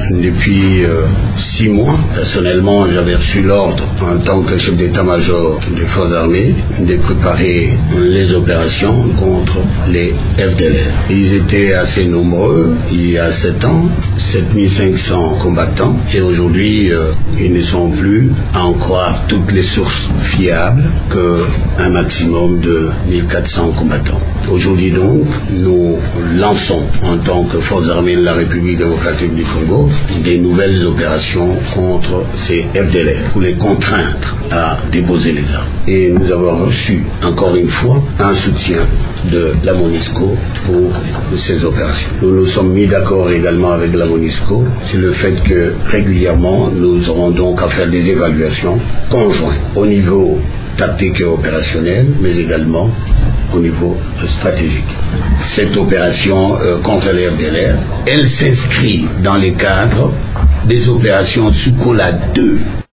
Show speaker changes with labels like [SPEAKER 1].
[SPEAKER 1] depuis 6 mois. Personnellement, j'avais reçu l'ordre en tant que chef d'état-major des forces armées de préparer les opérations contre les FDLR. Ils étaient assez nombreux il y a 7 ans, 7500 combattants, et aujourd'hui ils ne sont plus, à en croire toutes les sources fiables, qu'un maximum de 1400 combattants. Aujourd'hui donc, nous lançons en tant que forces armées de la République démocratique du Congo des nouvelles opérations contre ces FDLR pour les contraindre à déposer les armes. Et nous avons reçu encore une fois un soutien de la MONUSCO pour ces opérations. Nous nous sommes mis d'accord également avec la MONUSCO sur le fait que régulièrement nous aurons donc à faire des évaluations conjointes au niveau tactique et opérationnel, mais également au niveau stratégique. Cette opération contre les FDLR, elle s'inscrit dans les cadres des opérations Sukola 2